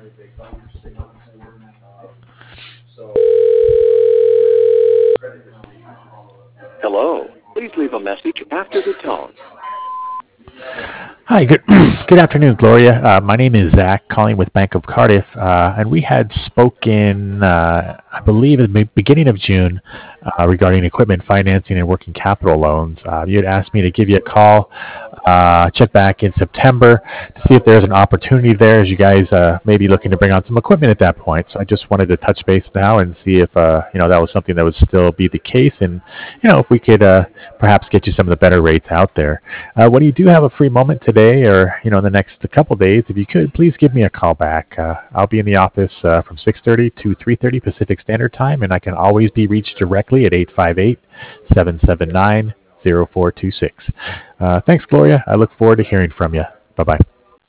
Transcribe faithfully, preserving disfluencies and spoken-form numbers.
Hello. Please leave a message after the tone. Hi, good good afternoon, Gloria. Uh, my name is Zach, calling with Bank of Cardiff, uh, and we had spoken, uh, I believe, at the beginning of June uh, regarding equipment financing and working capital loans. Uh, you had asked me to give you a call, uh, check back in September to see if there's an opportunity there, as you guys uh, may be looking to bring on some equipment at that point. So I just wanted to touch base now and see if uh, you know that was something that would still be the case, and you know if we could uh, perhaps get you some of the better rates out there. Uh, when you do have a free moment today, or you know, in the next couple days, if you could, please give me a call back. Uh, I'll be in the office uh, from six thirty to three thirty Pacific Standard Time, and I can always be reached directly at eight five eight, seven seven nine, zero four two six. Uh, thanks, Gloria. I look forward to hearing from you. Bye bye.